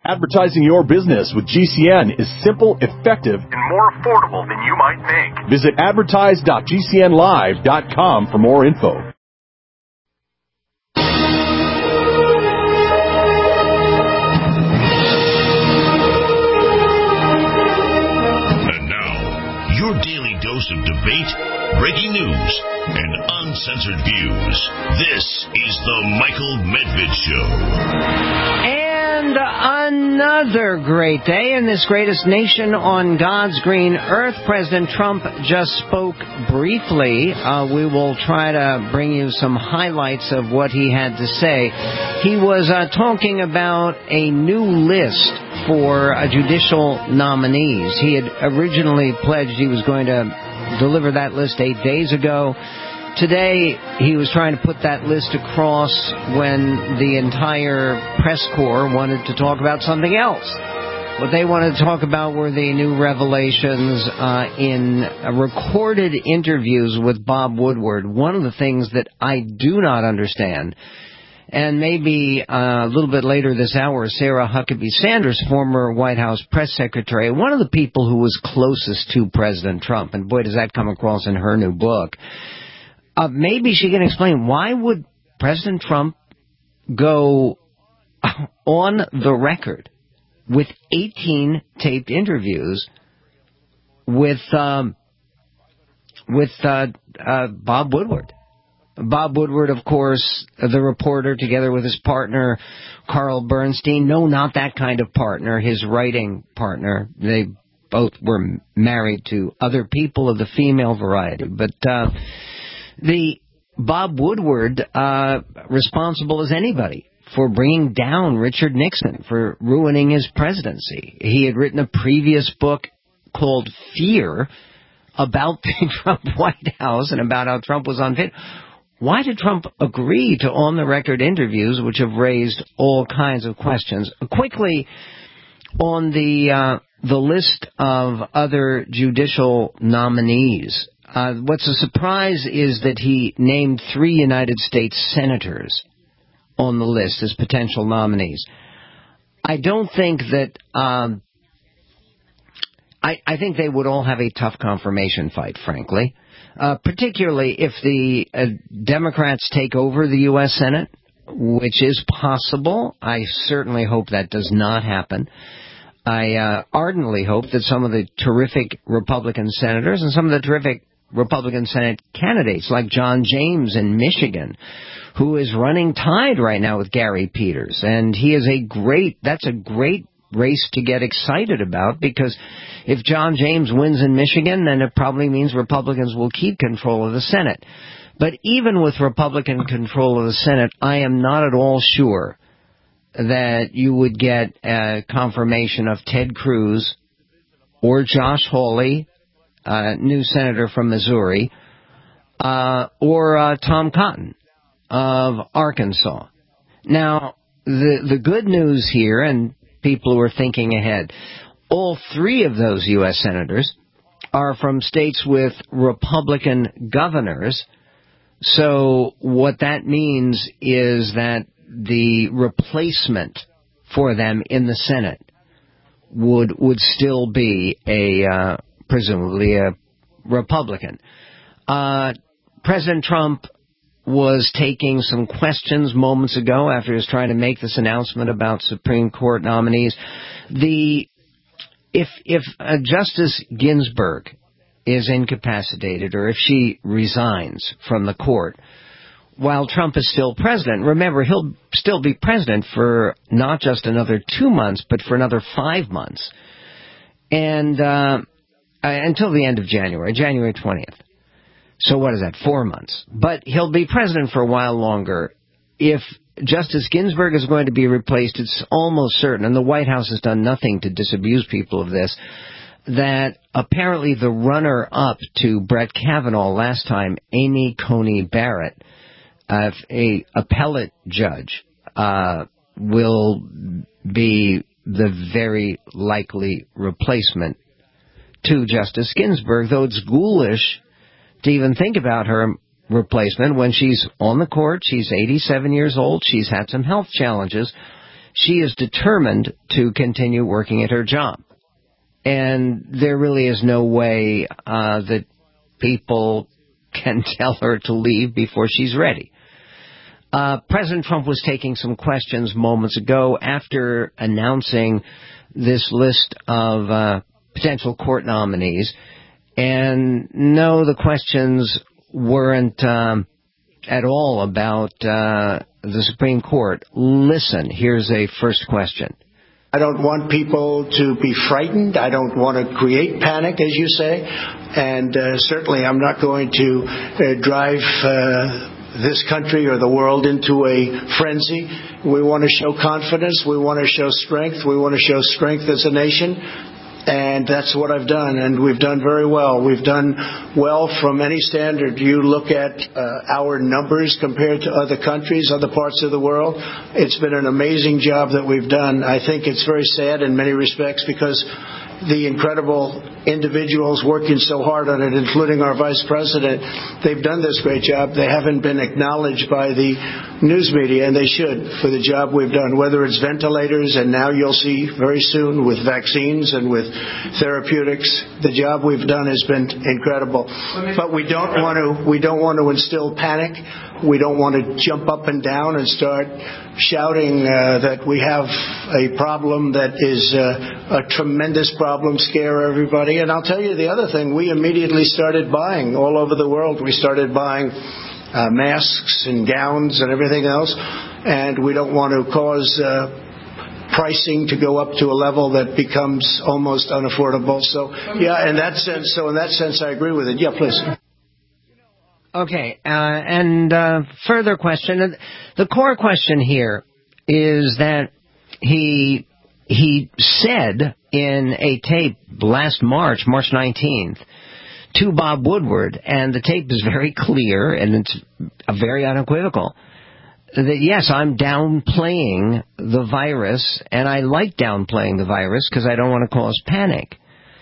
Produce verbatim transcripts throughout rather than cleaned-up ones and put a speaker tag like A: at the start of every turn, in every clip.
A: Advertising your business with G C N is simple, effective, and more affordable than you might think. Visit advertise dot g c n live dot com for more info.
B: And now, your daily dose of debate, breaking news, and uncensored views. This is the Michael Medved Show.
C: And another great day in this greatest nation on God's green earth. President Trump just spoke briefly. Uh, we will try to bring you some highlights of what he had to say. He was uh, talking about a new list for uh, judicial nominees. He had originally pledged he was going to deliver that list eight days ago. Today, he was trying to put that list across when the entire press corps wanted to talk about something else. What they wanted to talk about were the new revelations uh, in uh, recorded interviews with Bob Woodward. One of the things that I do not understand, and maybe uh, a little bit later this hour, Sarah Huckabee Sanders, former White House press secretary, one of the people who was closest to President Trump, and boy, does that come across in her new book. Uh, maybe she can explain, why would President Trump go on the record with eighteen taped interviews with um, with uh, uh, Bob Woodward? Bob Woodward, of course, the reporter, together with his partner, Carl Bernstein. No, not that kind of partner, his writing partner. They both were married to other people of the female variety. But uh, the Bob Woodward, uh, responsible as anybody for bringing down Richard Nixon, for ruining his presidency. He had written a previous book called Fear about the Trump White House and about how Trump was unfit. Why did Trump agree to on-the-record interviews, which have raised all kinds of questions? Quickly, on the uh, the list of other judicial nominees, uh, what's a surprise is that he named three United States senators on the list as potential nominees. I don't think that... Um, I, I think they would all have a tough confirmation fight, frankly. Uh, particularly if the uh, Democrats take over the U S Senate, which is possible. I certainly hope that does not happen. I uh, ardently hope that some of the terrific Republican senators and some of the terrific Republican Senate candidates, like John James in Michigan, who is running tide right now with Gary Peters, and he is a great, that's a great race to get excited about, because if John James wins in Michigan, then it probably means Republicans will keep control of the Senate. But even with Republican control of the Senate, I am not at all sure that you would get a confirmation of Ted Cruz or Josh Hawley, uh, new senator from Missouri, uh, or uh, Tom Cotton of Arkansas. Now, the the good news here, and people who are thinking ahead, all three of those U S senators are from states with Republican governors. So what that means is that the replacement for them in the Senate would would still be a uh, presumably a Republican. Uh, President Trump was taking some questions moments ago after he was trying to make this announcement about Supreme Court nominees. The if if uh, Justice Ginsburg is incapacitated, or if she resigns from the court while Trump is still president, remember, he'll still be president for not just another two months, but for another five months, and uh, until the end of January, January twentieth. So what is that, four months? But he'll be president for a while longer. If Justice Ginsburg is going to be replaced, it's almost certain, and the White House has done nothing to disabuse people of this, that apparently the runner-up to Brett Kavanaugh last time, Amy Coney Barrett, uh, a appellate judge, uh, will be the very likely replacement to Justice Ginsburg, though it's ghoulish to even think about her replacement when she's on the court. She's eighty-seven years old. She's had some health challenges. she is determined to continue working at her job. And there really is no way uh, that people can tell her to leave before she's ready. Uh, President Trump was taking some questions moments ago after announcing this list of uh, potential court nominees. And no, the questions weren't um, at all about uh, the Supreme Court. Listen, here's a first question.
D: I don't want people to be frightened. I don't want to create panic, as you say. And uh, certainly I'm not going to uh, drive uh, this country or the world into a frenzy. We want to show confidence. We want to show strength. We want to show strength as a nation. And that's what I've done, and we've done very well. We've done well from any standard. You look at uh, our numbers compared to other countries, other parts of the world. It's been an amazing job that we've done. I think it's very sad in many respects because the incredible individuals working so hard on it, including our vice president, they've done this great job. They haven't been acknowledged by the news media, and they should, for the job we've done, whether it's ventilators, and now you'll see very soon with vaccines and with therapeutics. The job we've done has been incredible. But we don't want to, we don't want to instill panic. We don't want to jump up and down and start shouting uh, that we have a problem that is uh, a tremendous problem, scare everybody. And I'll tell you the other thing, we immediately started buying all over the world. We started buying uh, masks and gowns and everything else. And we don't want to cause uh, pricing to go up to a level that becomes almost unaffordable. So, yeah, in that sense, so in that sense, I agree with it. Yeah, please.
C: Okay, uh, and uh, further question. The core question here is that he he said in a tape last March, March nineteenth, to Bob Woodward, and the tape is very clear and it's very unequivocal, that yes, I'm downplaying the virus, and I like downplaying the virus because I don't want to cause panic.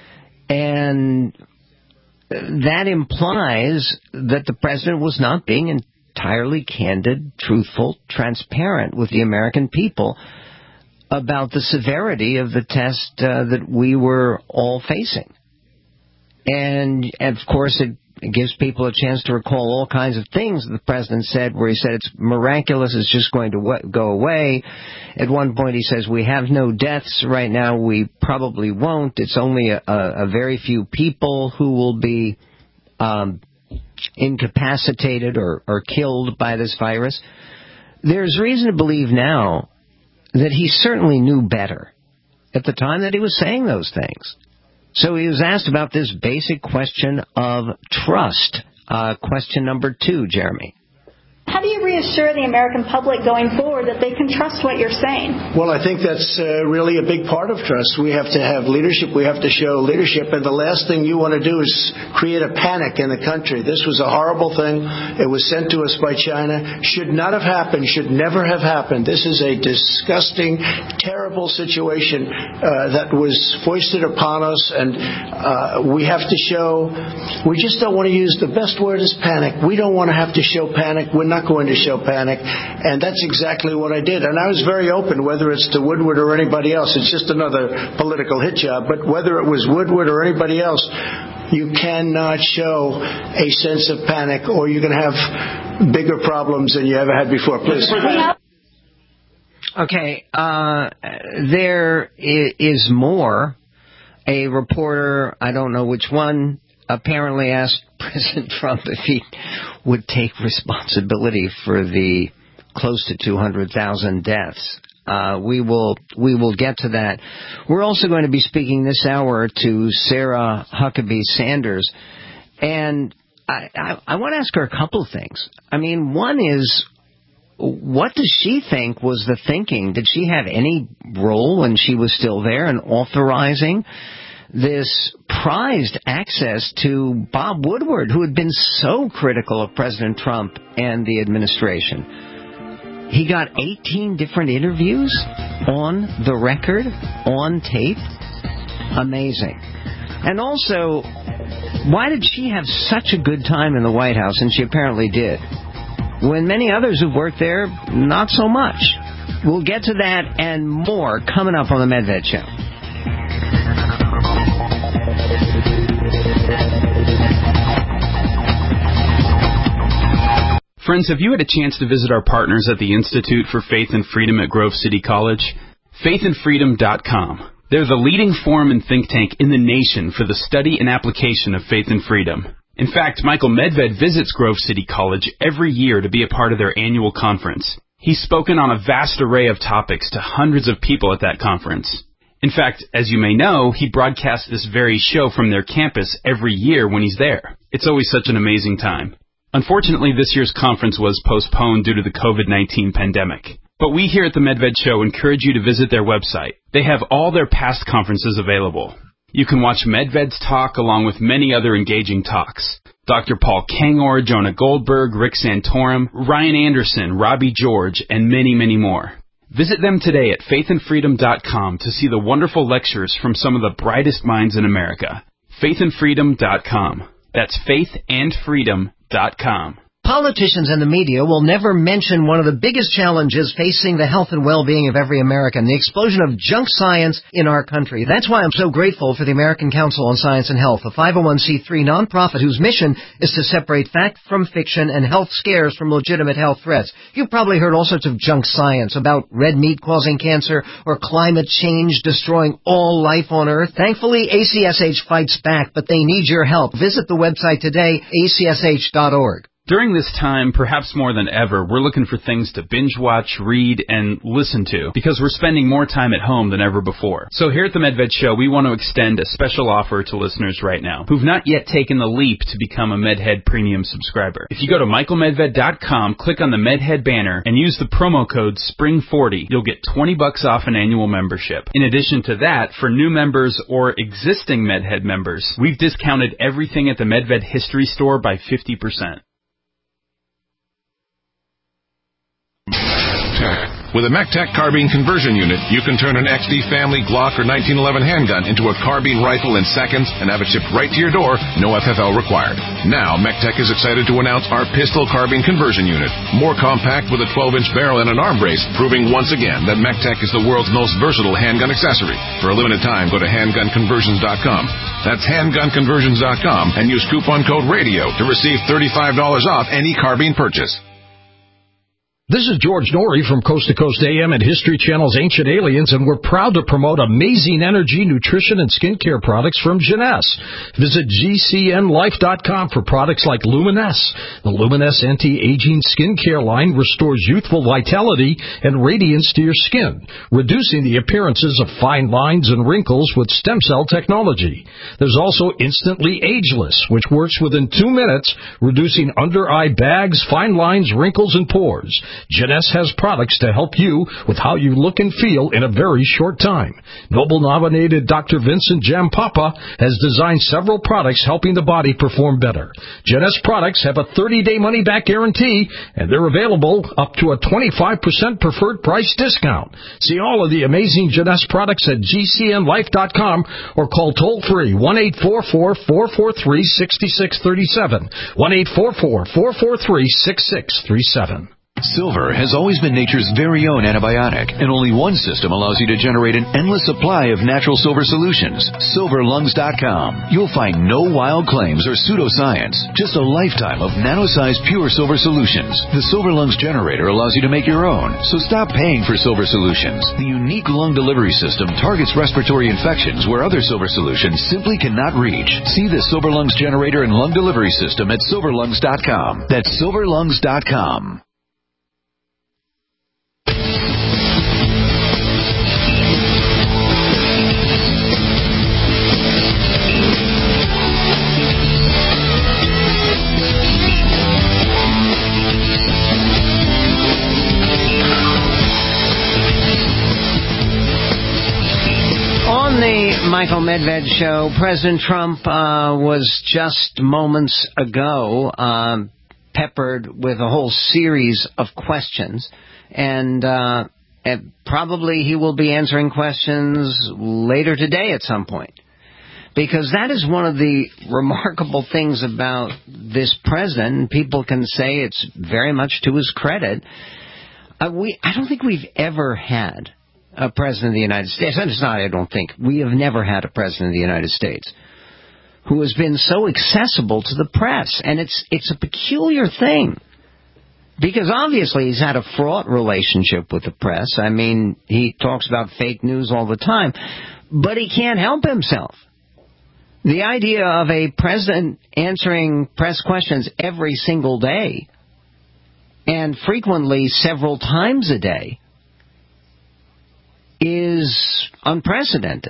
C: And that implies that the president was not being entirely candid, truthful, transparent with the American people about the severity of the test uh, that we were all facing. And, and, of course, it gives people a chance to recall all kinds of things that the president said, where he said it's miraculous, it's just going to w- go away. At one point he says, we have no deaths right now, we probably won't. It's only a, a, a very few people who will be um, incapacitated or, or killed by this virus. There's reason to believe now that he certainly knew better at the time that he was saying those things. So he was asked about this basic question of trust. Uh, question number two, Jeremy.
E: How do you reassure the American public going forward that they can trust what you're saying?
D: Well, I think that's uh, really a big part of trust. We have to have leadership. We have to show leadership. And the last thing you want to do is create a panic in the country. This was a horrible thing. It was sent to us by China. Should not have happened. Should never have happened. This is a disgusting, terrible situation uh, that was foisted upon us. And uh, we have to show, we just don't want to use, the best word is panic. We don't want to have to show panic. We're not going to show panic, and that's exactly what I did. And I was very open, whether it's to Woodward or anybody else. It's just another political hit job, but whether it was Woodward or anybody else, you cannot show a sense of panic, or you're going to have bigger problems than you ever had before. Please.
C: Okay, uh, there is more. A reporter, I don't know which one, apparently asked President Trump if he would take responsibility for the close to two hundred thousand deaths. Uh, we will we will get to that. We're also going to be speaking this hour to Sarah Huckabee Sanders, and I, I, I want to ask her a couple of things. I mean, one is, what does she think was the thinking? Did she have any role when she was still there in authorizing this prized access to Bob Woodward, who had been so critical of President Trump and the administration? He got eighteen different interviews on the record, on tape. Amazing. And also, why did she have such a good time in the White House, and she apparently did, when many others who've worked there, not so much? We'll get to that and more coming up on the Medved Show.
F: Friends, have you had a chance to visit our partners at the Institute for Faith and Freedom at Grove City College? faith and freedom dot com. They're the leading forum and think tank in the nation for the study and application of faith and freedom. In fact, Michael Medved visits Grove City College every year to be a part of their annual conference. He's spoken on a vast array of topics to hundreds of people at that conference. In fact, as you may know, he broadcasts this very show from their campus every year when he's there. It's always such an amazing time. Unfortunately, this year's conference was postponed due to the COVID nineteen pandemic. But we here at the Medved Show encourage you to visit their website. They have all their past conferences available. You can watch Medved's talk along with many other engaging talks. Doctor Paul Kangor, Jonah Goldberg, Rick Santorum, Ryan Anderson, Robbie George, and many, many more. Visit them today at faith and freedom dot com to see the wonderful lectures from some of the brightest minds in America. faith and freedom dot com. That's faith and freedom dot com.
C: Politicians and the media will never mention one of the biggest challenges facing the health and well-being of every American, the explosion of junk science in our country. That's why I'm so grateful for the American Council on Science and Health, a five oh one c three nonprofit whose mission is to separate fact from fiction and health scares from legitimate health threats. You've probably heard all sorts of junk science about red meat causing cancer or climate change destroying all life on Earth. Thankfully, A C S H fights back, but they need your help. Visit the website today, A C S H dot org.
F: During this time, perhaps more than ever, we're looking for things to binge watch, read, and listen to because we're spending more time at home than ever before. So here at the Medved Show, we want to extend a special offer to listeners right now who've not yet taken the leap to become a Medhead Premium subscriber. If you go to michael medved dot com, click on the Medhead banner, and use the promo code spring forty, you'll get twenty bucks off an annual membership. In addition to that, for new members or existing Medhead members, we've discounted everything at the Medved History Store by fifty percent.
G: With a MECTEC carbine conversion unit, you can turn an X D Family, Glock, or nineteen eleven handgun into a carbine rifle in seconds and have it shipped right to your door, no F F L required. Now, MECTEC is excited to announce our pistol carbine conversion unit. More compact with a twelve inch barrel and an arm brace, proving once again that MECTEC is the world's most versatile handgun accessory. For a limited time, go to handgun conversions dot com. That's handgun conversions dot com and use coupon code RADIO to receive thirty-five dollars off any carbine purchase.
H: This is George Norrie from Coast to Coast A M and History Channel's Ancient Aliens, and we're proud to promote amazing energy, nutrition, and skincare products from Jeunesse. Visit G C N life dot com for products like Luminesse. The Luminesse anti-aging skincare line restores youthful vitality and radiance to your skin, reducing the appearances of fine lines and wrinkles with stem cell technology. There's also Instantly Ageless, which works within two minutes, reducing under-eye bags, fine lines, wrinkles, and pores. Jeunesse has products to help you with how you look and feel in a very short time. Nobel-nominated Doctor Vincent Jampapa has designed several products helping the body perform better. Jeunesse products have a thirty-day money-back guarantee, and they're available up to a twenty-five percent preferred price discount. See all of the amazing Jeunesse products at G C N life dot com or call toll-free one eight four four, four four three, six six three seven, one eight four four, four four three, six six three seven.
I: Silver has always been nature's very own antibiotic, and only one system allows you to generate an endless supply of natural silver solutions. silver lungs dot com. You'll find no wild claims or pseudoscience, just a lifetime of nano-sized pure silver solutions. The Silver Lungs generator allows you to make your own, so stop paying for silver solutions. The unique lung delivery system targets respiratory infections where other silver solutions simply cannot reach. See the Silver Lungs generator and lung delivery system at silver lungs dot com. That's silver lungs dot com.
C: On the Michael Medved Show, President Trump uh, was just moments ago uh, peppered with a whole series of questions, and, uh, and probably he will be answering questions later today at some point, because that is one of the remarkable things about this president, and people can say it's very much to his credit. Uh, we, I don't think we've ever had a president of the United States, and it's not I don't think, we have never had a president of the United States who has been so accessible to the press. And it's it's a peculiar thing, because obviously he's had a fraught relationship with the press. I mean, he talks about fake news all the time, but he can't help himself. The idea of a president answering press questions every single day, and frequently several times a day, is unprecedented.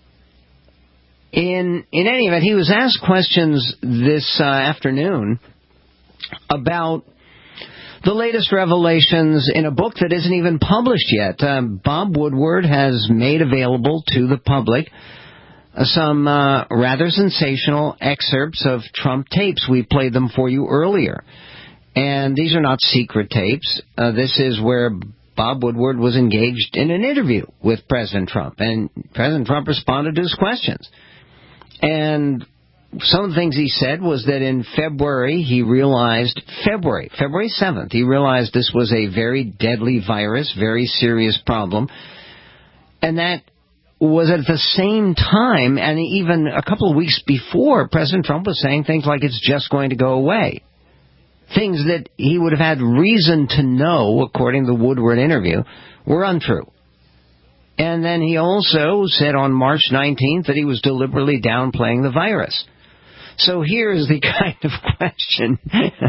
C: In in any event, he was asked questions this uh, afternoon about the latest revelations in a book that isn't even published yet. Uh, Bob Woodward has made available to the public uh, some uh, rather sensational excerpts of Trump tapes. We played them for you earlier. And these are not secret tapes. Uh, this is where Bob Woodward was engaged in an interview with President Trump, and President Trump responded to his questions. And some of the things he said was that in February, he realized, February, February seventh, he realized this was a very deadly virus, very serious problem, and that was at the same time, and even a couple of weeks before, President Trump was saying things like it's just going to go away. Things that he would have had reason to know, according to the Woodward interview, were untrue. And then he also said on March nineteenth that he was deliberately downplaying the virus. So here's the kind of question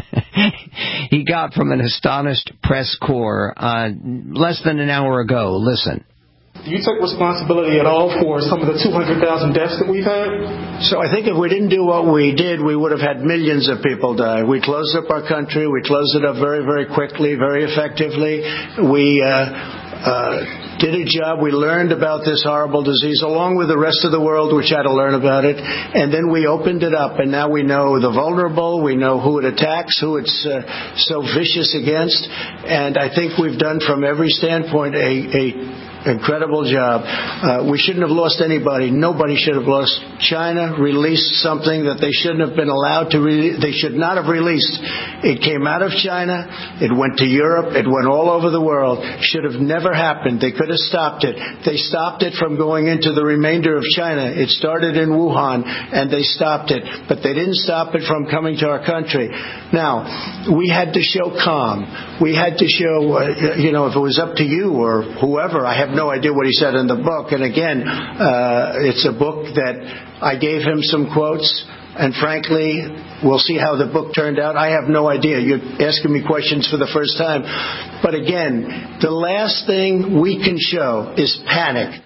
C: he got from an astonished press corps uh, less than an hour ago. Listen.
J: Do you take responsibility at all for some of the two hundred thousand deaths that we've had?
D: So I think if we didn't do what we did, we would have had millions of people die. We closed up our country. We closed it up very, very quickly, very effectively. We uh, uh, did a job. We learned about this horrible disease along with the rest of the world, which had to learn about it. And then we opened it up, and now we know the vulnerable. We know who it attacks, who it's uh, so vicious against. And I think we've done from every standpoint a, a incredible job. Uh, we shouldn't have lost anybody. Nobody should have lost. China released something that they shouldn't have been allowed to release. They should not have released. It came out of China. It went to Europe. It went all over the world. Should have never happened. They could have stopped it. They stopped it from going into the remainder of China. It started in Wuhan, and they stopped it. But they didn't stop it from coming to our country. Now, we had to show calm. We had to show, uh, you know, if it was up to you or whoever, I have no idea what he said in the book. And again, uh, it's a book that I gave him some quotes. And frankly, we'll see how the book turned out. I have no idea. You're asking me questions for the first time. But again, the last thing we can show is panic.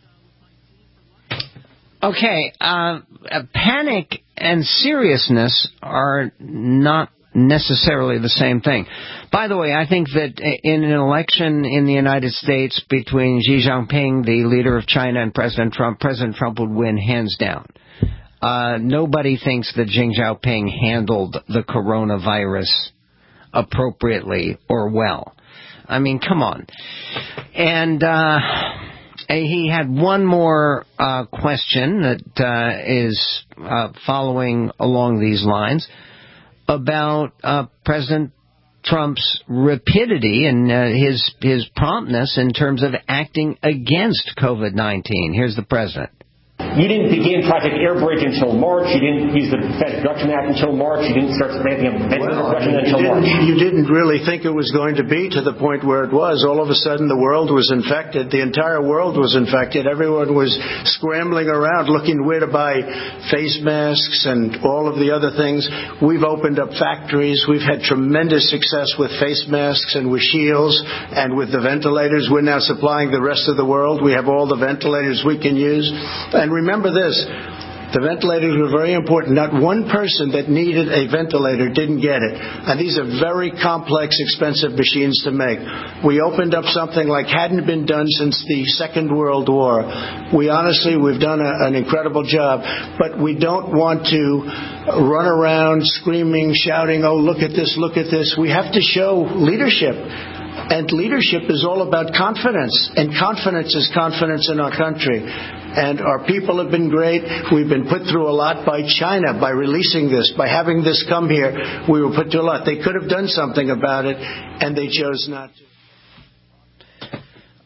C: Okay, uh, panic and seriousness are not necessarily the same thing. By the way, I think that in an election in the United States between Xi Jinping, the leader of China, and President Trump, President Trump would win hands down. Uh, nobody thinks that Xi Jinping handled the coronavirus appropriately or well. I mean, come on. And uh, he had one more uh, question that uh, is uh, following along these lines about uh, President Trump's rapidity and uh, his his promptness in terms of acting against COVID nineteen. Here's the president.
K: You didn't begin Project Airbridge until March. You didn't use the Defense Production Act until March. You didn't start ramping up Defense
D: well,
K: Production
D: you
K: until
D: didn't,
K: March.
D: You didn't really think it was going to be to the point where it was. All of a sudden, the world was infected. The entire world was infected. Everyone was scrambling around looking where to buy face masks and all of the other things. We've opened up factories. We've had tremendous success with face masks and with shields and with the ventilators. We're now supplying the rest of the world. We have all the ventilators we can use. And remember this, the ventilators were very important. Not one person that needed a ventilator didn't get it. And these are very complex, expensive machines to make. We opened up something like hadn't been done since the Second World War. We honestly, we've done a, an incredible job. But we don't want to run around screaming, shouting, oh, look at this, look at this. We have to show leadership. And leadership is all about confidence. And confidence is confidence in our country. And our people have been great. We've been put through a lot by China, by releasing this, by having this come here. We were put through a lot. They could have done something about it, and they chose not to.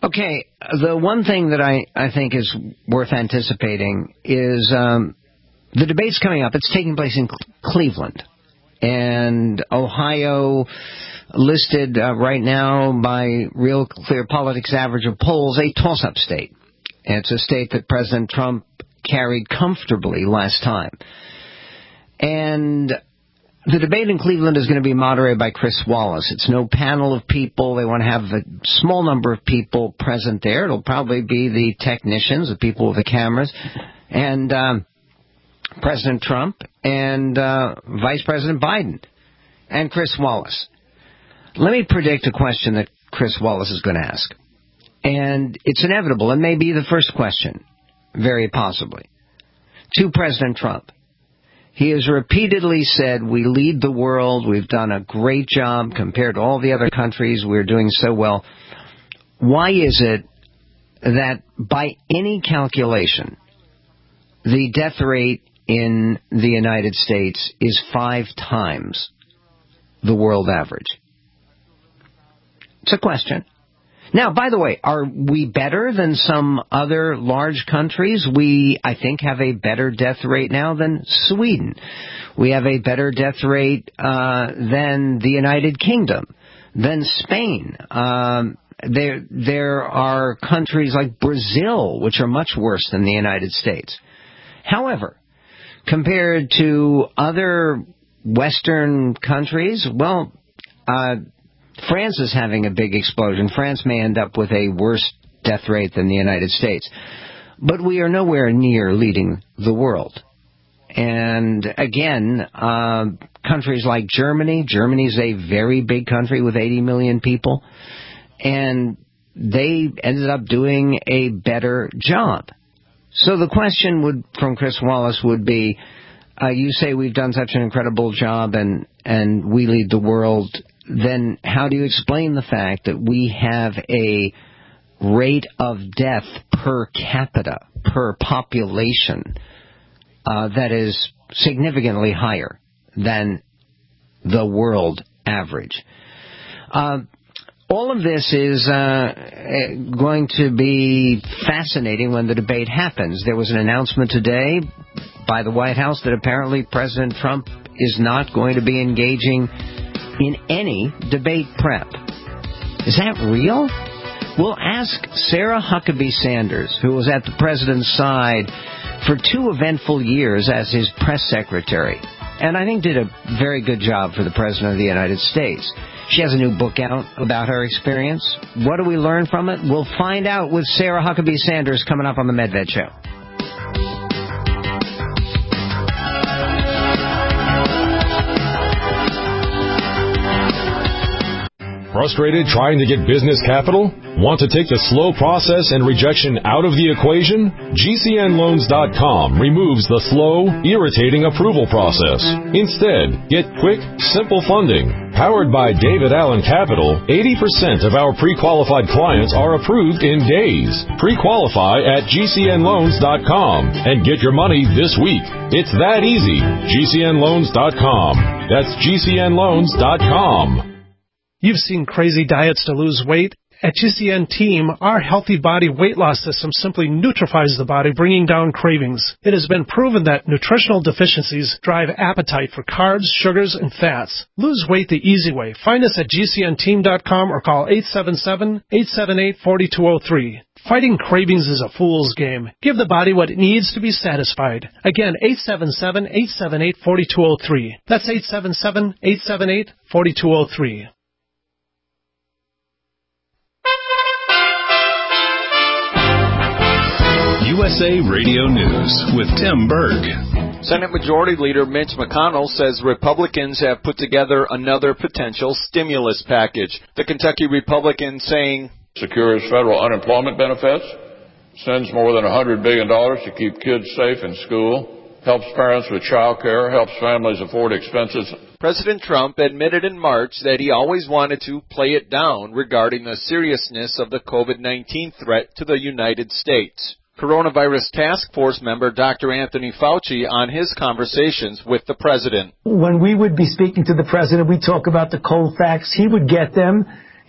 C: Okay, the one thing that I, I think is worth anticipating is um, the debate's coming up. It's taking place in Cleveland. And Ohio listed uh, right now by Real Clear Politics average of polls a toss-up state. It's a state that President Trump carried comfortably last time. And the debate in Cleveland is going to be moderated by Chris Wallace. It's no panel of people. They want to have a small number of people present there. It'll probably be the technicians, the people with the cameras, and um, President Trump and uh, Vice President Biden and Chris Wallace. Let me predict a question that Chris Wallace is going to ask. And it's inevitable. It may be the first question, very possibly, to President Trump. He has repeatedly said, we lead the world, we've done a great job compared to all the other countries, we're doing so well. Why is it that by any calculation, the death rate in the United States is five times the world average? It's a question. Now, by the way, are we better than some other large countries? We, I think, have a better death rate now than Sweden. We have a better death rate uh, than the United Kingdom, than Spain. Um, there, there are countries like Brazil, which are much worse than the United States. However, compared to other Western countries, well, uh, France is having a big explosion. France may end up with a worse death rate than the United States. But we are nowhere near leading the world. And again, uh, countries like Germany, Germany is a very big country with eighty million people, and they ended up doing a better job. So the question would, from Chris Wallace would be, uh, you say we've done such an incredible job and, and we lead the world, then how do you explain the fact that we have a rate of death per capita, per population, uh, that is significantly higher than the world average? Uh, all of this is uh, going to be fascinating when the debate happens. There was an announcement today by the White House that apparently President Trump is not going to be engaging in any debate prep. Is that real? We'll ask Sarah Huckabee Sanders, who was at the president's side for two eventful years as his press secretary, and I think did a very good job for the President of the United States. She has a new book out about her experience. What do we learn from it? We'll find out with Sarah Huckabee Sanders coming up on the Medved Show.
L: Frustrated trying to get business capital? Want to take the slow process and rejection out of the equation? G C N loans dot com removes the slow, irritating approval process. Instead, get quick, simple funding. Powered by David Allen Capital, eighty percent of our pre-qualified clients are approved in days. Pre-qualify at G C N loans dot com and get your money this week. It's that easy. G C N loans dot com. That's G C N loans dot com.
M: You've seen crazy diets to lose weight. At G C N Team, our Healthy Body weight loss system simply neutralizes the body, bringing down cravings. It has been proven that nutritional deficiencies drive appetite for carbs, sugars, and fats. Lose weight the easy way. Find us at G C N team dot com or call eight seven seven, eight seven eight, four two zero three. Fighting cravings is a fool's game. Give the body what it needs to be satisfied. Again, eight seven seven, eight seven eight, four two zero three. That's eight seven seven, eight seven eight, four two zero three.
B: U S A Radio News with Tim Berg.
N: Senate Majority Leader Mitch McConnell says Republicans have put together another potential stimulus package. The Kentucky Republican saying,
O: secures federal unemployment benefits, sends more than one hundred billion dollars to keep kids safe in school, helps parents with child care, helps families afford expenses.
N: President Trump admitted in March that he always wanted to play it down regarding the seriousness of the COVID nineteen threat to the United States. Coronavirus Task Force member Doctor Anthony Fauci on his conversations with the president.
P: When we would be speaking to the president, we'd talk about the cold facts. He would get them,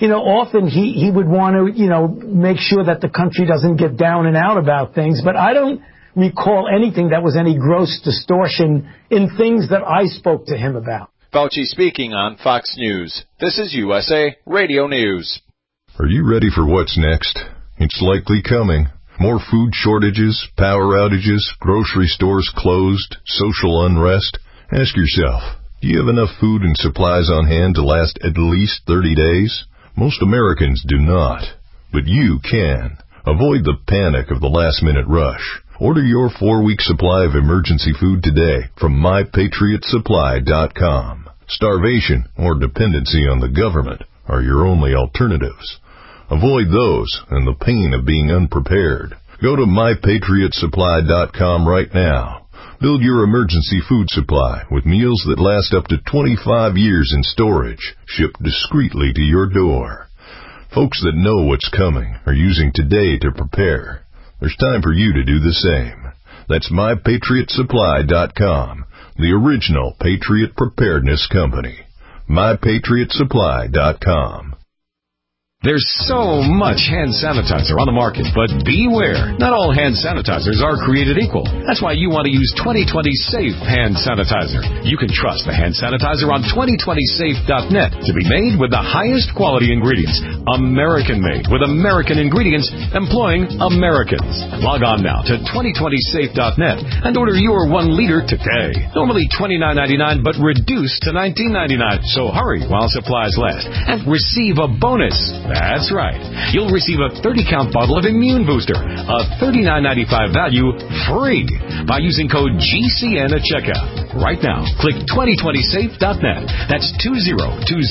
P: you know, often he, he would want to, you know, make sure that the country doesn't get down and out about things. But I don't recall anything that was any gross distortion in things that I spoke to him about.
N: Fauci speaking on Fox News. This is U S A Radio News.
Q: Are you ready for what's next? It's likely coming. More food shortages, power outages, grocery stores closed, social unrest. Ask yourself, do you have enough food and supplies on hand to last at least thirty days? Most Americans do not, but you can. Avoid the panic of the last-minute rush. Order your four-week supply of emergency food today from my patriot supply dot com. Starvation or dependency on the government are your only alternatives. Avoid those and the pain of being unprepared. Go to my patriot supply dot com right now. Build your emergency food supply with meals that last up to twenty-five years in storage, shipped discreetly to your door. Folks that know what's coming are using today to prepare. There's time for you to do the same. That's my patriot supply dot com, the original Patriot Preparedness Company. my patriot supply dot com.
H: There's so much hand sanitizer on the market, but beware. Not all hand sanitizers are created equal. That's why you want to use twenty twenty Safe Hand Sanitizer. You can trust the hand sanitizer on twenty twenty safe dot net to be made with the highest quality ingredients. American-made with American ingredients employing Americans. Log on now to twenty twenty safe dot net and order your one liter today. Normally twenty-nine ninety-nine, but reduced to nineteen ninety-nine. So hurry while supplies last and receive a bonus. That's right. You'll receive a thirty count bottle of Immune Booster, a thirty-nine ninety-five value, free by using code G C N at checkout. Right now, click twenty twenty safe dot net. That's twenty twenty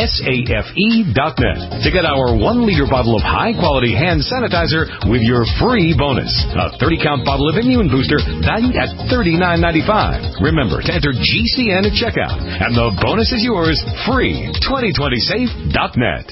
H: safe dot net to get our one liter bottle of high-quality hand sanitizer with your free bonus. A thirty count bottle of Immune Booster valued at thirty-nine ninety-five. Remember to enter G C N at checkout, and the bonus is yours free. twenty twenty safe dot net.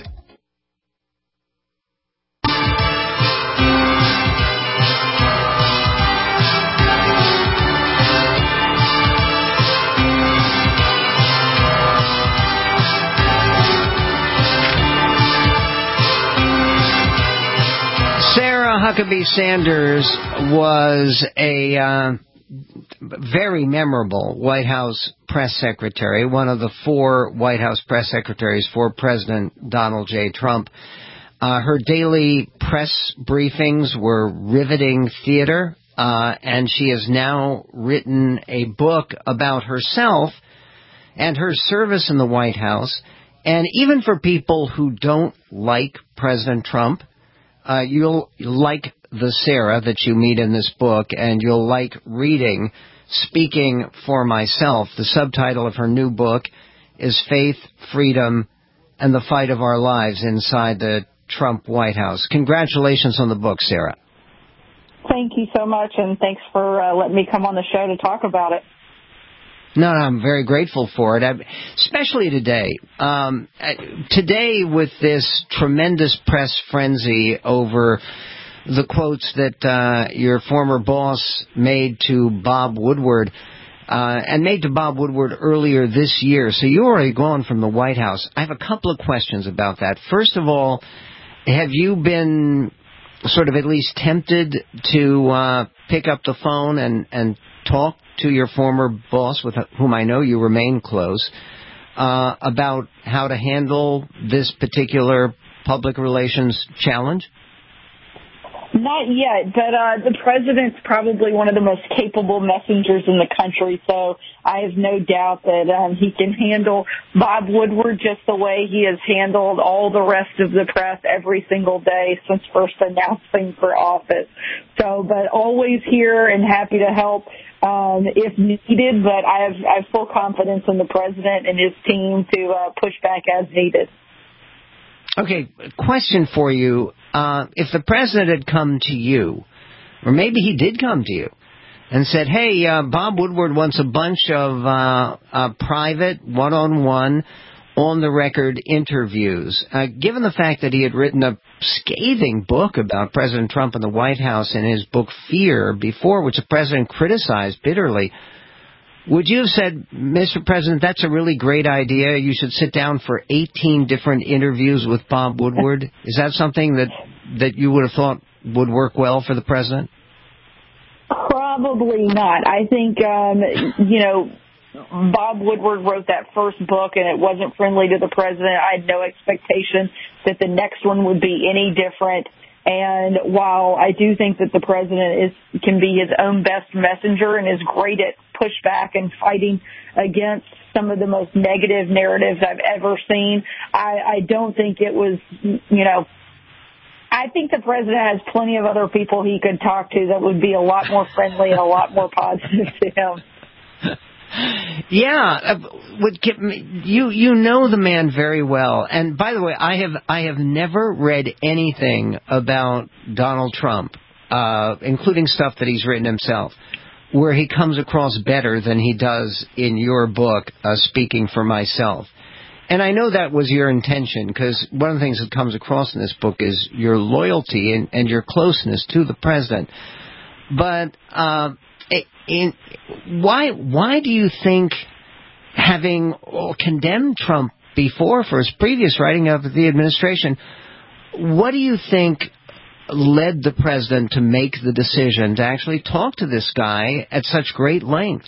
C: Sarah Huckabee Sanders was a uh, very memorable White House press secretary, one of the four White House press secretaries for President Donald J. Trump. Uh, her daily press briefings were riveting theater, uh, and she has now written a book about herself and her service in the White House. And even for people who don't like President Trump, Uh, you'll like the Sarah that you meet in this book, and you'll like reading Speaking for Myself. The subtitle of her new book is Faith, Freedom, and the Fight of Our Lives Inside the Trump White House. Congratulations on the book, Sarah.
R: Thank you so much, and thanks for uh, letting me come on the show to talk about it.
C: No, no, I'm very grateful for it, I, especially today. Um, today, with this tremendous press frenzy over the quotes that uh, your former boss made to Bob Woodward, uh, and made to Bob Woodward earlier this year. So you're already gone from the White House. I have a couple of questions about that. First of all, have you been sort of at least tempted to uh, pick up the phone and, and talk to your former boss, with whom I know you remain close, uh, about how to handle this particular public relations challenge?
R: Not yet, but uh, the president's probably one of the most capable messengers in the country, so I have no doubt that um, he can handle Bob Woodward just the way he has handled all the rest of the press every single day since first announcing for office. So, but always here and happy to help um, if needed, but I have, I have full confidence in the president and his team to uh, push back as needed.
C: Okay, question for you. Uh, if the president had come to you, or maybe he did come to you, and said, hey, uh, Bob Woodward wants a bunch of uh, uh, private, one-on-one, on-the-record interviews, uh, given the fact that he had written a scathing book about President Trump and the White House in his book Fear before, which the president criticized bitterly, Would you have said, Mister President, that's a really great idea. You should sit down for eighteen different interviews with Bob Woodward? Is that something that, that you would have thought would work well for the president?
R: Probably not. I think, um, you know, Bob Woodward wrote that first book, and it wasn't friendly to the president. I had no expectation that the next one would be any different. And while I do think that the president is can be his own best messenger and is great at pushback and fighting against some of the most negative narratives I've ever seen, I, I don't think it was, you know, I think the president has plenty of other people he could talk to that would be a lot more friendly and a lot more positive to him.
C: Yeah, you you know the man very well. And by the way, I have I have never read anything about Donald Trump, uh, including stuff that he's written himself, where he comes across better than he does in your book, uh, Speaking for Myself. And I know that was your intention, because one of the things that comes across in this book is your loyalty and, and your closeness to the president. But uh, in, why why do you think, having condemned Trump before for his previous writing of the administration, what do you think led the president to make the decision to actually talk to this guy at such great length?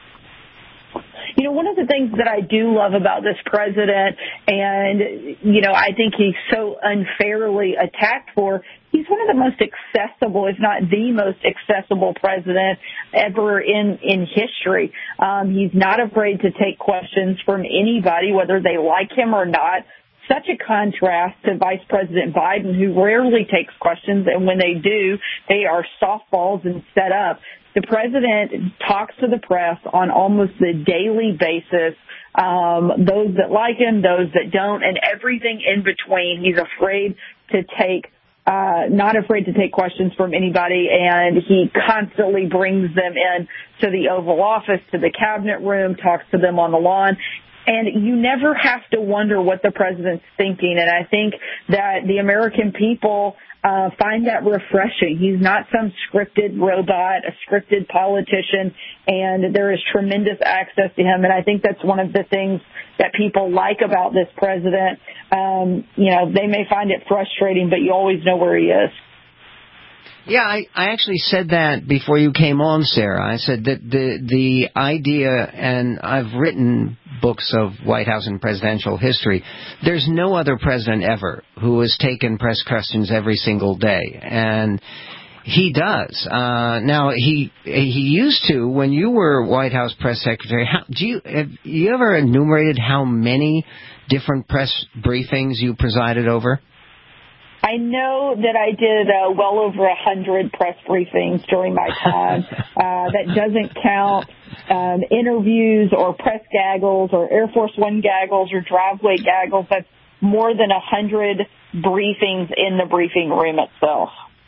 R: You know, one of the things that I do love about this president, and, you know, I think he's so unfairly attacked for, he's one of the most accessible, if not the most accessible president ever in, in history. Um, he's not afraid to take questions from anybody, whether they like him or not. Such a contrast to Vice President Biden, who rarely takes questions, and when they do, they are softballs and set up. The president talks to the press on almost a daily basis, um, those that like him, those that don't, and everything in between. He's afraid to take, uh, not afraid to take questions from anybody, and he constantly brings them in to the Oval Office, to the cabinet room, talks to them on the lawn. And you never have to wonder what the president's thinking. And I think that the American people uh, find that refreshing. He's not some scripted robot, a scripted politician, and there is tremendous access to him. And I think that's one of the things that people like about this president. Um, you know, they may find it frustrating, but you always know where he is.
C: Yeah, I, I actually said that before you came on, Sarah. I said that the the idea, and I've written books of White House and presidential history, there's no other president ever who has taken press questions every single day. And he does. Uh, now, he he used to, when you were White House press secretary, how, do you, have you ever enumerated how many different press briefings you presided over?
R: I know that I did uh, well over a hundred press briefings during my time. uh, that doesn't count um, interviews or press gaggles or Air Force One gaggles or driveway gaggles. That's more than a hundred briefings in the briefing room itself.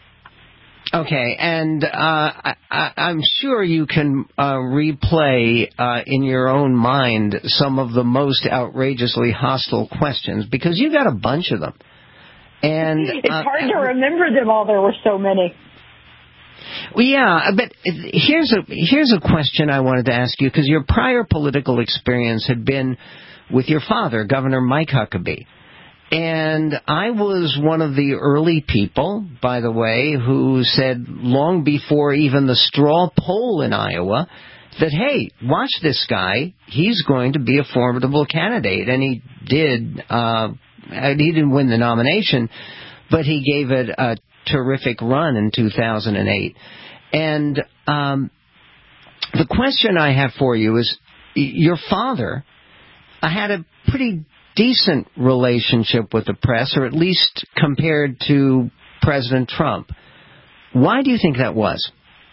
C: Okay, and uh, I, I, I'm sure you can uh, replay uh, in your own mind some of the most outrageously hostile questions, because you got a bunch of them. And
R: it's
C: uh,
R: hard to remember them all. There were so many.
C: Well, yeah, but here's a here's a question I wanted to ask you, because your prior political experience had been with your father, Governor Mike Huckabee. And I was one of the early people, by the way, who said long before even the straw poll in Iowa that, hey, watch this guy. He's going to be a formidable candidate. And he did. Uh, he didn't win the nomination, but he gave it a terrific run in two thousand eight. And um, the question I have for you is, your father had a pretty decent relationship with the press, or at least compared to President Trump. Why do you think that was?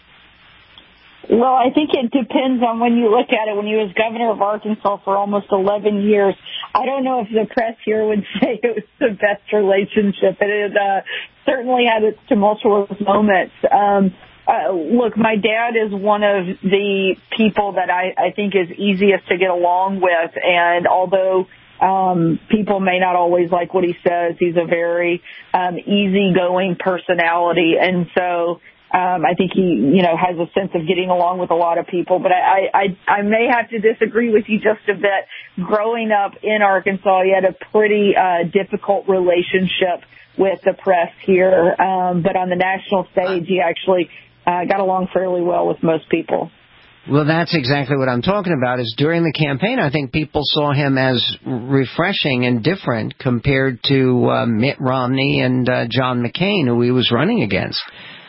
R: Well, I think it depends on when you look at it. When he was governor of Arkansas for almost eleven years, I don't know if the press here would say it was the best relationship. It uh, certainly had its tumultuous moments. Um, uh, look, my dad is one of the people that I, I think is easiest to get along with, and although Um, people may not always like what he says, he's a very um, easygoing personality. And so Um, I think he, you know, has a sense of getting along with a lot of people. But I, I, I may have to disagree with you just a bit. Growing up in Arkansas, he had a pretty uh, difficult relationship with the press here. Um, but on the national stage, he actually uh, got along fairly well with most people.
C: Well, that's exactly what I'm talking about, is during the campaign, I think people saw him as refreshing and different compared to uh, Mitt Romney and uh, John McCain, who he was running against.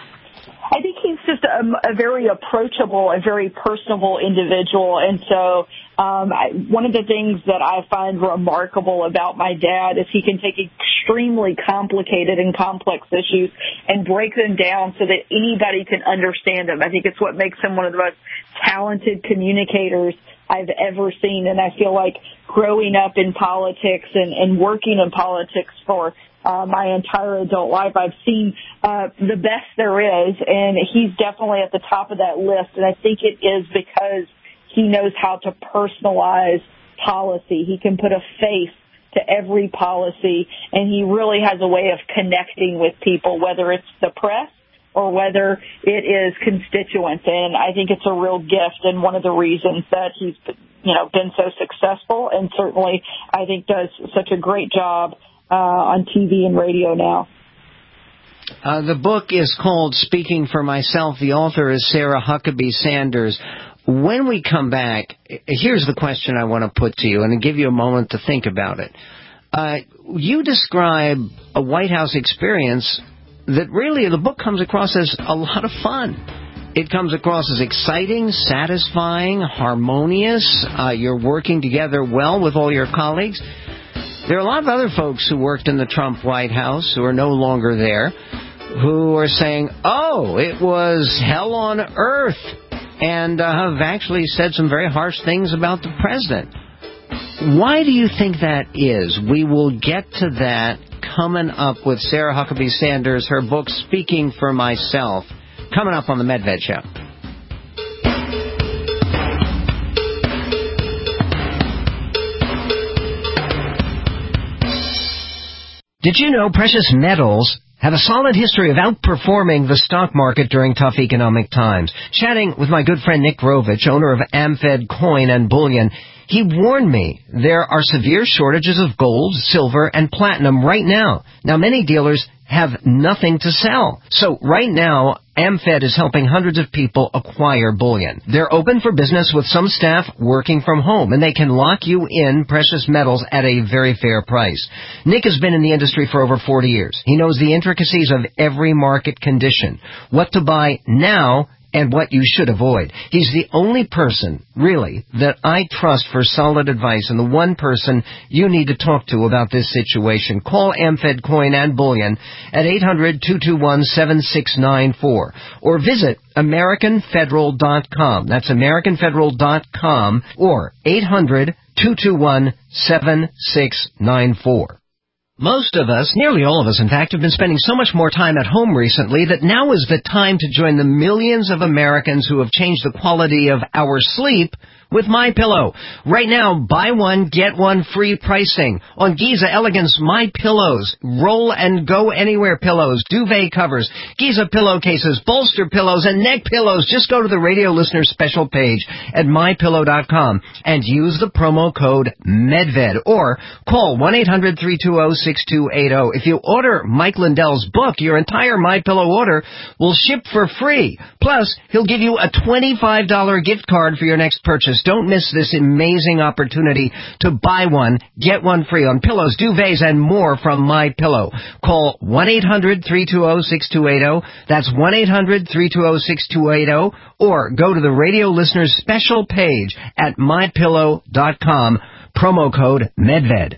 R: I think he's just a, a very approachable and very personable individual. And so um, I, one of the things that I find remarkable about my dad is he can take extremely complicated and complex issues and break them down so that anybody can understand them. I think it's what makes him one of the most talented communicators I've ever seen. And I feel like growing up in politics and, and working in politics for Uh, my entire adult life, I've seen uh, the best there is, and he's definitely at the top of that list. And I think it is because he knows how to personalize policy. He can put a face to every policy, and he really has a way of connecting with people, whether it's the press or whether it is constituents. And I think it's a real gift and one of the reasons that he's, you know, been so successful, and certainly I think does such a great job Uh, on T V and radio now.
C: Uh, the book is called Speaking for Myself. The author is Sarah Huckabee Sanders. When we come back, here's the question I want to put to you, and I'll give you a moment to think about it. Uh, you describe a White House experience that really the book comes across as a lot of fun. It comes across as exciting, satisfying, harmonious. Uh, you're working together well with all your colleagues. There are a lot of other folks who worked in the Trump White House who are no longer there, who are saying, oh, it was hell on earth, and uh, have actually said some very harsh things about the president. Why do you think that is? We will get to that coming up with Sarah Huckabee Sanders, her book, Speaking for Myself, coming up on the Medved Show. Did you know precious metals have a solid history of outperforming the stock market during tough economic times? Chatting with my good friend Nick Grovich, owner of AmFed Coin and Bullion, he warned me there are severe shortages of gold, silver, and platinum right now. Now, many dealers have nothing to sell. So right now, AmFed is helping hundreds of people acquire bullion. They're open for business with some staff working from home, and they can lock you in precious metals at a very fair price. Nick has been in the industry for over forty years. He knows the intricacies of every market condition, what to buy now, and what you should avoid. He's the only person, really, that I trust for solid advice, and the one person you need to talk to about this situation. Call AmFed Coin and Bullion at eight hundred, two two one, seven six nine four or visit American Federal dot com. That's American Federal dot com or eight hundred, two two one, seven six nine four. Most of us, nearly all of us in fact, have been spending so much more time at home recently that now is the time to join the millions of Americans who have changed the quality of our sleep with MyPillow. Right now, buy one, get one free pricing on Giza Elegance MyPillows, roll and go anywhere pillows, duvet covers, Giza pillowcases, bolster pillows, and neck pillows. Just go to the radio listener special page at my pillow dot com and use the promo code MEDVED or call one eight hundred, three two zero, six two eight zero. If you order Mike Lindell's book, your entire MyPillow order will ship for free. Plus, he'll give you a twenty-five dollars gift card for your next purchase. Don't miss this amazing opportunity to buy one, get one free on pillows, duvets, and more from MyPillow. Call one eight hundred, three two zero, six two eight zero. That's one eight hundred, three two zero, six two eight zero. Or go to the radio listeners special page at my pillow dot com. Promo code MEDVED.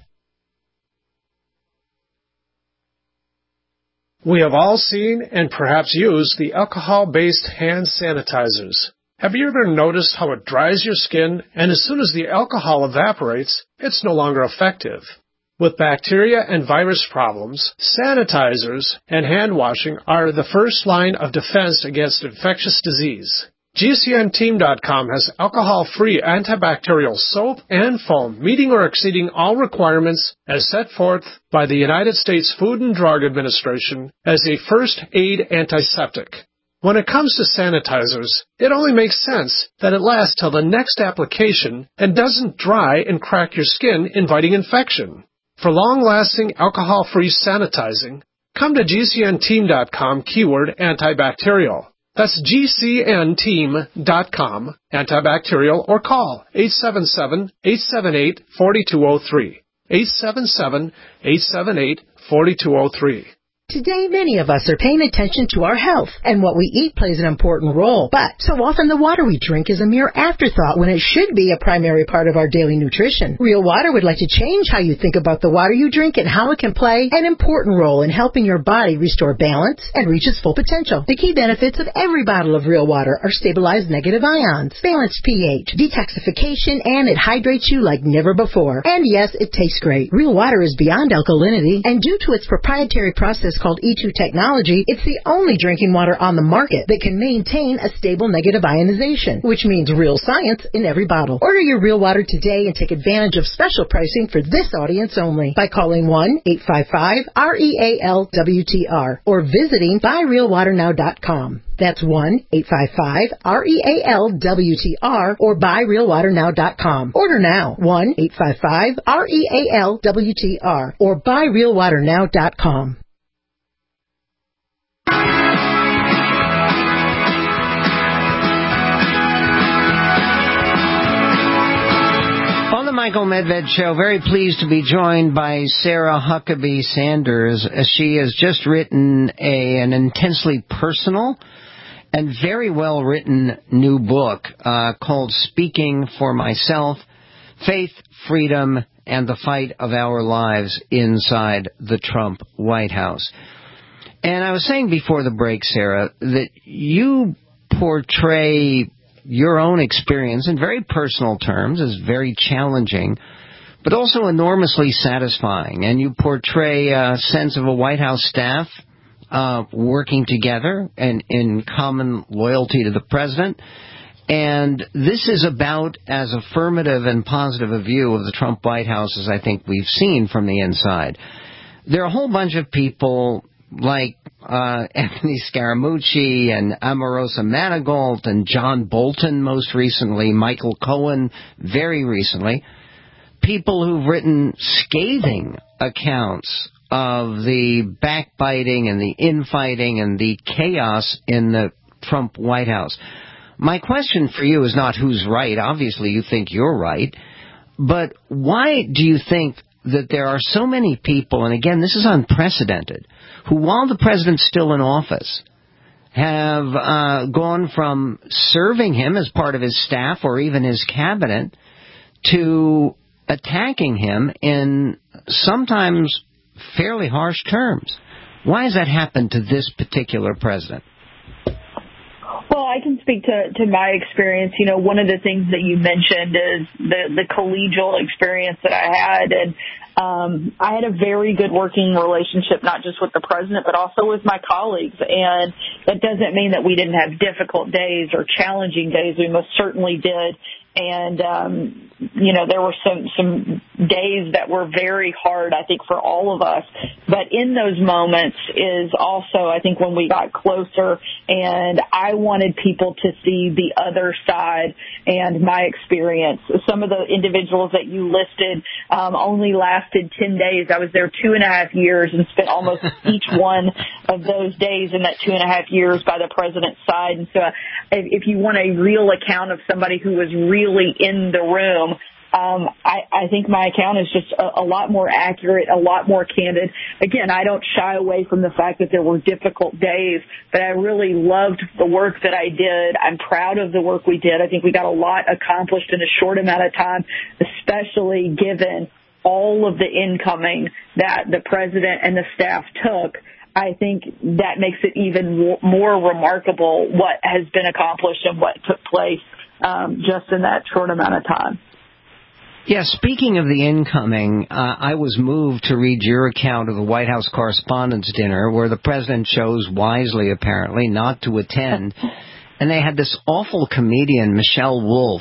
M: We have all seen and perhaps used the alcohol-based hand sanitizers. Have you ever noticed how it dries your skin, and as soon as the alcohol evaporates, it's no longer effective? With bacteria and virus problems, sanitizers and hand washing are the first line of defense against infectious disease. G C N team dot com has alcohol-free antibacterial soap and foam meeting or exceeding all requirements as set forth by the United States Food and Drug Administration as a first aid antiseptic. When it comes to sanitizers, it only makes sense that it lasts till the next application and doesn't dry and crack your skin, inviting infection. For long-lasting, alcohol-free sanitizing, come to G C N team dot com, keyword antibacterial. That's G C N team dot com, antibacterial, or call eight seven seven, eight seven eight, four two zero three. eight seven seven, eight seven eight, four two zero three.
S: Today, many of us are paying attention to our health, and what we eat plays an important role. But so often the water we drink is a mere afterthought when it should be a primary part of our daily nutrition. Real Water would like to change how you think about the water you drink and how it can play an important role in helping your body restore balance and reach its full potential. The key benefits of every bottle of Real Water are stabilized negative ions, balanced pH, detoxification, and it hydrates you like never before. And yes, it tastes great. Real Water is beyond alkalinity, and due to its proprietary process called E two technology, it's the only drinking water on the market that can maintain a stable negative ionization, which means real science in every bottle. Order your Real Water today and take advantage of special pricing for this audience only by calling one eight five five, R E A L W T R or visiting buy real water now dot com. That's one eight five five, R E A L W T R or buy real water now dot com. Order now, one eight five five, R E A L W T R or buy real water now dot com.
C: On the Michael Medved Show, very pleased to be joined by Sarah Huckabee Sanders. She has just written a, an intensely personal and very well-written new book uh, called Speaking for Myself, Faith, Freedom, and the Fight of Our Lives Inside the Trump White House. And I was saying before the break, Sarah, that you portray your own experience in very personal terms as very challenging, but also enormously satisfying. And you portray a sense of a White House staff uh, working together and in common loyalty to the president. And this is about as affirmative and positive a view of the Trump White House as I think we've seen from the inside. There are a whole bunch of people like uh, Anthony Scaramucci and Omarosa Manigault and John Bolton most recently, Michael Cohen very recently, people who've written scathing accounts of the backbiting and the infighting and the chaos in the Trump White House. My question for you is not who's right. Obviously, you think you're right. But why do you think that there are so many people, and again, this is unprecedented, who, while the president's still in office, have uh, gone from serving him as part of his staff or even his cabinet to attacking him in sometimes fairly harsh terms? Why has that happened to this particular president?
R: Well, I can speak to, to my experience. You know, one of the things that you mentioned is the, the collegial experience that I had. And um, I had a very good working relationship, not just with the president, but also with my colleagues. And that doesn't mean that we didn't have difficult days or challenging days. We most certainly did. And, um, you know, there were some, some days that were very hard, I think, for all of us. But in those moments is also, I think, when we got closer, and I wanted people to see the other side and my experience. Some of the individuals that you listed um, only lasted ten days. I was there two and a half years and spent almost each one of those days in that two and a half years by the president's side. And so if, if you want a real account of somebody who was really really in the room, um, I, I think my account is just a, a lot more accurate, a lot more candid. Again, I don't shy away from the fact that there were difficult days, but I really loved the work that I did. I'm proud of the work we did. I think we got a lot accomplished in a short amount of time, especially given all of the incoming that the president and the staff took. I think that makes it even more remarkable what has been accomplished and what took place Um, just in that short amount of time.
C: Yeah, speaking of the incoming, uh, I was moved to read your account of the White House Correspondents' Dinner, where the president chose wisely, apparently, not to attend. And they had this awful comedian, Michelle Wolf,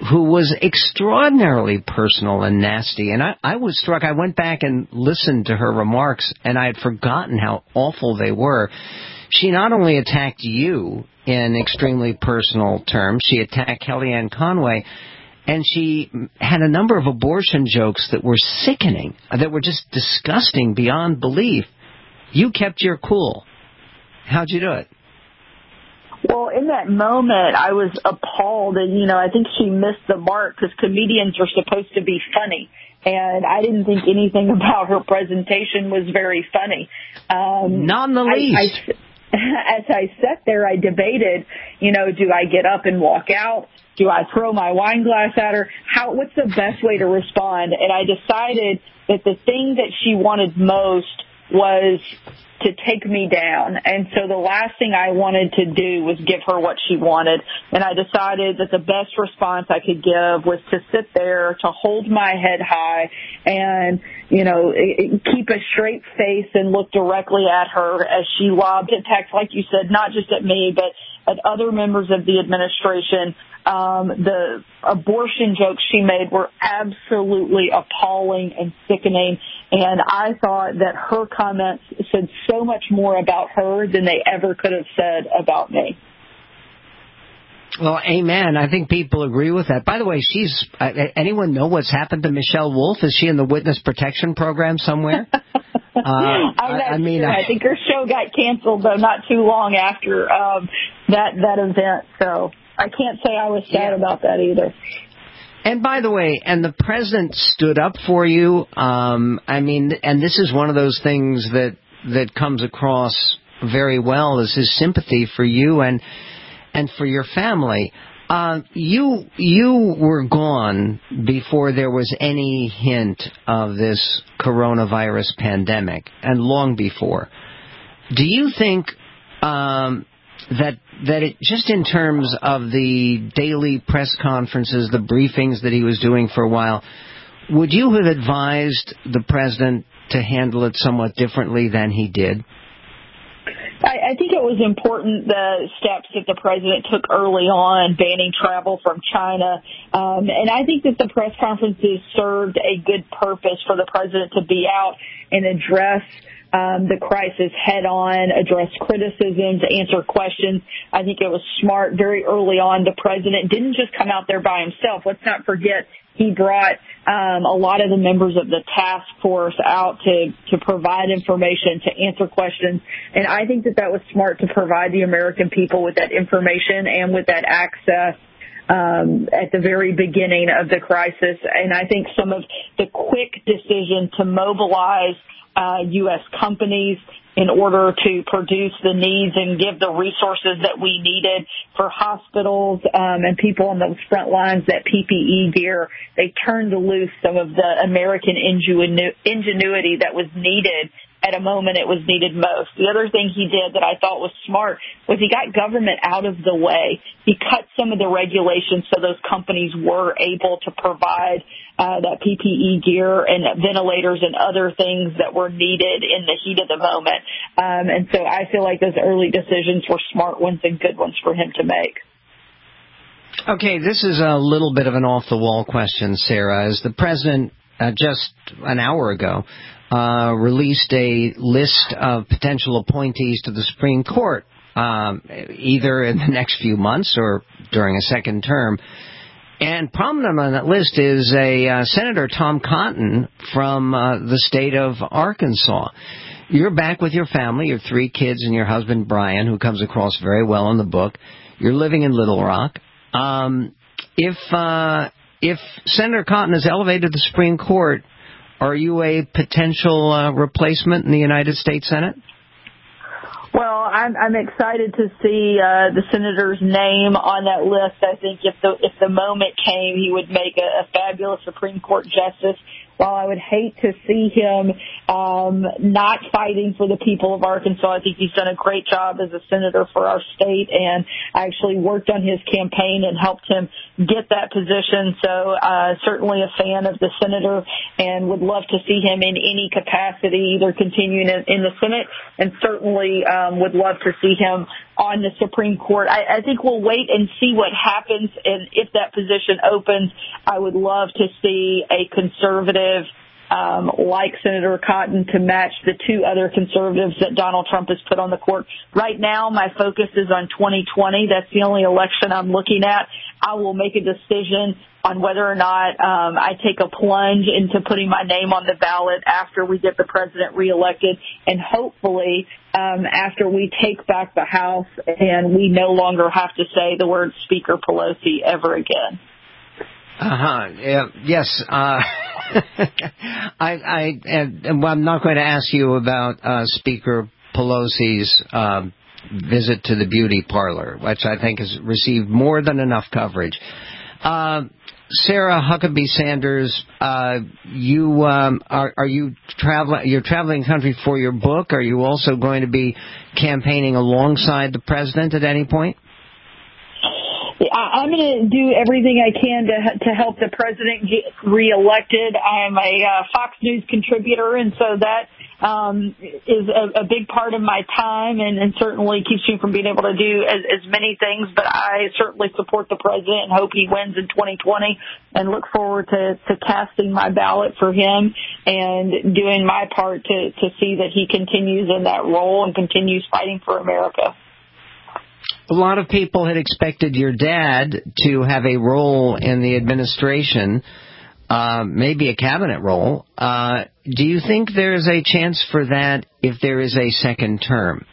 C: who was extraordinarily personal and nasty. And I, I was struck. I went back and listened to her remarks, and I had forgotten how awful they were. She not only attacked you in extremely personal terms, she attacked Kellyanne Conway, and she had a number of abortion jokes that were sickening, that were just disgusting beyond belief. You kept your cool. How'd you do it?
R: Well, in that moment, I was appalled, and, you know, I think she missed the mark because comedians are supposed to be funny, and I didn't think anything about her presentation was very funny. Um,
C: Not in the least.
R: I, I, as I sat there, I debated, you know, do I get up and walk out? Do I throw my wine glass at her? How? What's the best way to respond? And I decided that the thing that she wanted most was to take me down. And so the last thing I wanted to do was give her what she wanted. And I decided that the best response I could give was to sit there, to hold my head high and, you know, keep a straight face and look directly at her as she lobbed attacks, like you said, not just at me, but at other members of the administration. Um, the abortion jokes she made were absolutely appalling and sickening, and I thought that her comments said so much more about her than they ever could have said about me.
C: Well, amen. I think people agree with that. By the way, she's. Uh, anyone know what's happened to Michelle Wolf? Is she in the witness protection program somewhere? uh,
R: I'm not
C: I, I mean,
R: sure. I, I think her show got canceled, though, not too long after um, that that event. So I can't say I was sad yeah. about that either.
C: And by the way, and the president stood up for you. Um, I mean, and this is one of those things that that comes across very well is his sympathy for you and and for your family. Uh, you you were gone before there was any hint of this coronavirus pandemic, and long before. Do you think um, that that it, just in terms of the daily press conferences, the briefings that he was doing for a while, would you have advised the president to handle it somewhat differently than he did?
R: I, I think it was important the steps that the president took early on, banning travel from China. Um, and I think that the press conferences served a good purpose for the president to be out and address um, the crisis head on, address criticisms, answer questions. I think it was smart very early on. The president didn't just come out there by himself. Let's not forget he brought um, a lot of the members of the task force out to, to provide information, to answer questions. And I think that that was smart to provide the American people with that information and with that access um, at the very beginning of the crisis. And I think some of the quick decision to mobilize uh, U S companies in order to produce the needs and give the resources that we needed for hospitals um, and people on those front lines, that P P E gear. They turned loose some of the American ingenu- ingenuity that was needed at a moment it was needed most. The other thing he did that I thought was smart was he got government out of the way. He cut some of the regulations so those companies were able to provide uh, that P P E gear and ventilators and other things that were needed in the heat of the moment. Um, and so I feel like those early decisions were smart ones and good ones for him to make.
C: Okay, this is a little bit of an off-the-wall question, Sarah. As the president uh, just an hour ago uh, released a list of potential appointees to the Supreme Court, um, either in the next few months or during a second term. And prominent on that list is a uh, Senator Tom Cotton from uh, the state of Arkansas. You're back with your family, your three kids and your husband, Brian, who comes across very well in the book. You're living in Little Rock. Um, if uh, if Senator Cotton is elevated to the Supreme Court, are you a potential uh, replacement in the United States Senate?
R: Well, I'm, I'm excited to see uh, the senator's name on that list. I think if the if the moment came, he would make a, a fabulous Supreme Court justice. while I would hate to see him um, not fighting for the people of Arkansas, I think he's done a great job as a senator for our state, and I actually worked on his campaign and helped him get that position. So uh, certainly a fan of the senator and would love to see him in any capacity, either continuing in, in the Senate, and certainly um, would love to see him on the Supreme Court. I, I think we'll wait and see what happens, and if that position opens, I would love to see a conservative um, like Senator Cotton to match the two other conservatives that Donald Trump has put on the court. Right now, my focus is on twenty twenty. That's the only election I'm looking at. I will make a decision on whether or not um, I take a plunge into putting my name on the ballot after we get the president reelected, and hopefully um, after we take back the House and we no longer have to say the word Speaker Pelosi ever again.
C: Uh-huh. Yeah, yes. Uh, I, I, and, well, I'm not going to ask you about uh, Speaker Pelosi's um, visit to the beauty parlor, which I think has received more than enough coverage. Uh, Sarah Huckabee Sanders, uh, you um, are, are you traveling? You're traveling the country for your book. Are you also going to be campaigning alongside the president at any point?
R: I'm going to do everything I can to to help the president get reelected. I'm a uh, Fox News contributor, and so that um, is a, a big part of my time, and, and certainly keeps me from being able to do as, as many things. But I certainly support the president and hope he wins in twenty twenty, and look forward to, to casting my ballot for him and doing my part to, to see that he continues in that role and continues fighting for America.
C: A lot of people had expected your dad to have a role in the administration, uh, maybe a cabinet role. Uh, do you think there's a chance for that if there is a second term?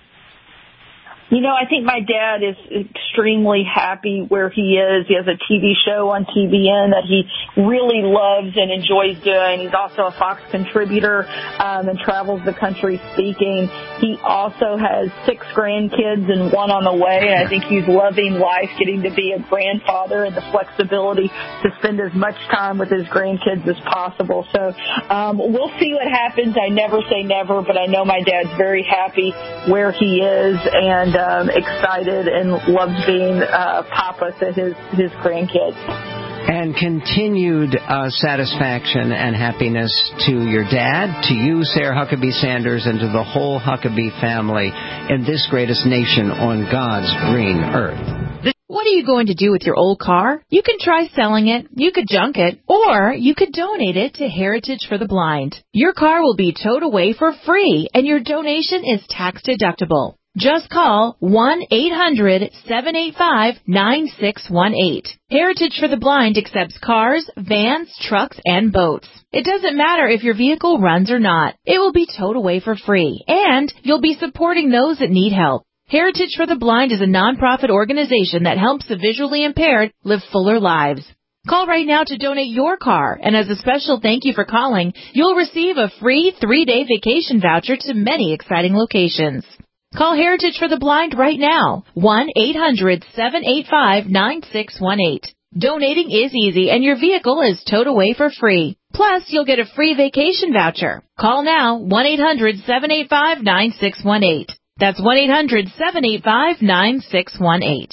R: You know, I think my dad is extremely happy where he is. He has a T V show on T V N that he really loves and enjoys doing. He's also a Fox contributor um, and travels the country speaking. He also has six grandkids and one on the way. And I think he's loving life, getting to be a grandfather and the flexibility to spend as much time with his grandkids as possible. So um, we'll see what happens. I never say never, but I know my dad's very happy where he is and Um, excited and loves being uh, papa to his, his grandkids.
C: And continued uh, satisfaction and happiness to your dad, to you, Sarah Huckabee Sanders, and to the whole Huckabee family in this greatest nation on God's green earth.
T: What are you going to do with your old car? You can try selling it, you could junk it, or you could donate it to Heritage for the Blind. Your car will be towed away for free, and your donation is tax deductible. Just call one eight hundred seven eight five nine six one eight. Heritage for the Blind accepts cars, vans, trucks, and boats. It doesn't matter if your vehicle runs or not. It will be towed away for free, and you'll be supporting those that need help. Heritage for the Blind is a nonprofit organization that helps the visually impaired live fuller lives. Call right now to donate your car, and as a special thank you for calling, you'll receive a free three-day vacation voucher to many exciting locations. Call Heritage for the Blind right now, one eight hundred seven eight five nine six one eight. Donating is easy, and your vehicle is towed away for free. Plus, you'll get a free vacation voucher. Call now, one eight hundred seven eight five nine six one eight. That's one eight hundred seven eight five nine six one eight.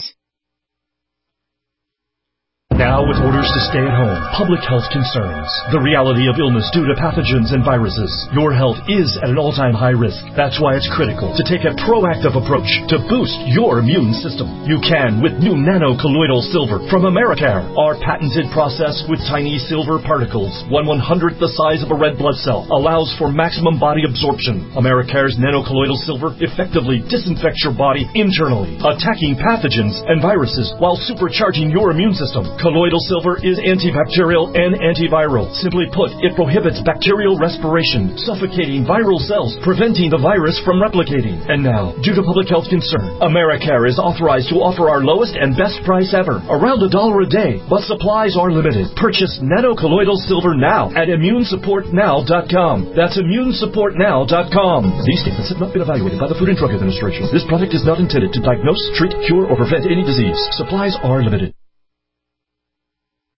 U: Now, with orders to stay at home, public health concerns, the reality of illness due to pathogens and viruses, your health is at an all-time high risk. That's why it's critical to take a proactive approach to boost your immune system. You can with new nano-colloidal silver from Americare. Our patented process with tiny silver particles, one one-hundredth the size of a red blood cell, allows for maximum body absorption. Americare's nano-colloidal silver effectively disinfects your body internally, attacking pathogens and viruses while supercharging your immune system. Colloidal silver is antibacterial and antiviral. Simply put, it prohibits bacterial respiration, suffocating viral cells, preventing the virus from replicating. And now, due to public health concern, Americare is authorized to offer our lowest and best price ever, around a dollar a day, but supplies are limited. Purchase nano-colloidal silver now at immune support now dot com. That's immune support now dot com. These statements have not been evaluated by the Food and Drug Administration. This product is not intended to diagnose, treat, cure, or prevent any disease. Supplies are limited.